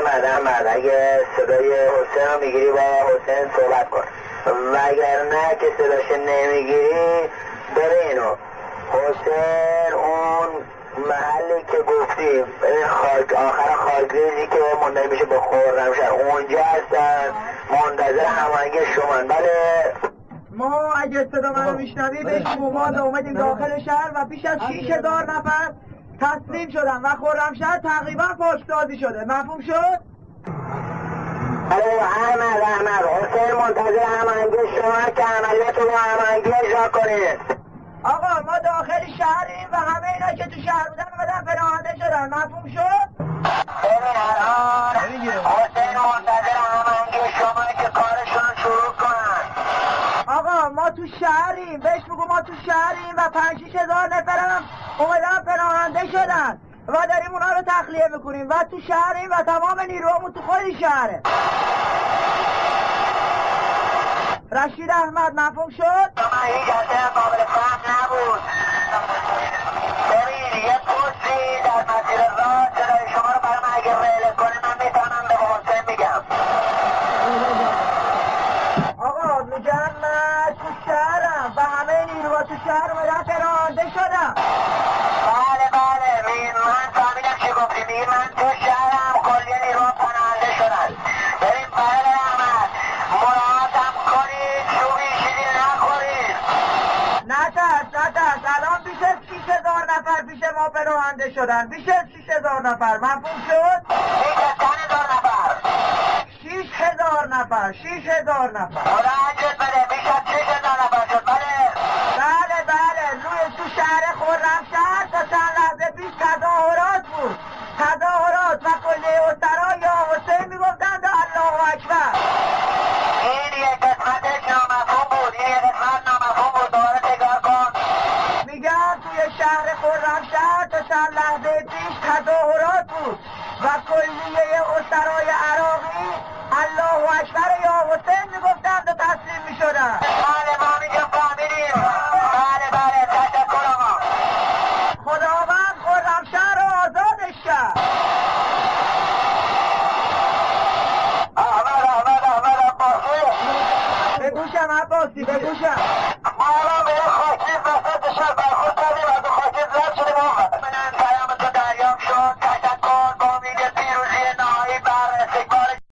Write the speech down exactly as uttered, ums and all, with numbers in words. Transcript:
احمد احمد اگه صدای حسین رو میگیری با حسین صحبت کن و اگر نه که صداش نمیگیری بره اینو حسین اون محلی که گفتی خاک آخر خاکریزی که منتهی میشه به خرمشهر اونجا هستن منتظر هماهنگی شما. بله ما اگه صدا منو میشنوی بهش ما اومدیم داخل شهر و بیش از شیش هزار نفر تسلیم شدن و خرمشهر تقریبا پاکسازی شده. مفهوم شد؟ الو احمد احمد حسین منتظر هماهنگی شما که عملیات رو هماهنگی اجرا کنید. آقا ما داخل شهریم و همه اینا که تو شهر بودن اومدن پناهنده شدن. مفهوم شد؟ ببین الان حسین منتظر هماهنگی شما که کارشون شروع کنن. آقا ما تو شهریم، بهش بگو ما تو شهریم و پنج شیش هزار نفرم اومدن پناهنده شدن و داریم اونا رو تخلیه میکنیم و تو شهریم و تمام نیرومون تو خود شهره. رشید احمد مفهوم شد؟ من هیچ اصلا قابل فهم نبود. ببین یه پستی در مسیر راه صدای شما رو برام اگه ریله کنه من میتونم به حسین میگم. آقا میگم من تو شهرم و همه نیروها تو شهر اومدن پناهنده شدم. بله بله من فهمیدم چی گفتی. میگی من تو شهرم کلی نیروها پناهنده شدن. ببین بله احمد مراعاتم کنید چوبی چیزی نخورید. نترس نترس الان بیش از شیش هزار نفر پیش ما پناهنده شدن. بیش از شیش هزار نفر. مفهوم شد؟ بیش از چند هزار نفر؟ شیش هزار نفر. شیش هزار نفر. خدا عجب بده بیش از شیش هزار نفر شد. بله بله بله روی تو شهر خرمشهر تا چند لحظه پیش تظاهرات بود. تظاهرات و کلیه اسرا یا حسین میگفتند الله اکبر. این یک قسمتش نامفهوم بود. این یک قسمت نامفهوم بود. دوباره تکرار کن. میگم توی شهر خرمشهر تا چند لحظه پیش تظاهرات بود و کلیه اسرای عراقی الله اکبر یا حسین میگفتند و تسلیم میشدن. بله ما اینجا فهمیدیم. بله بله تشکر آقا. خداوند خرمشهر رو آزادش کرد. احمد احمد احمد عباسی به گوشم عباسی به گوشم.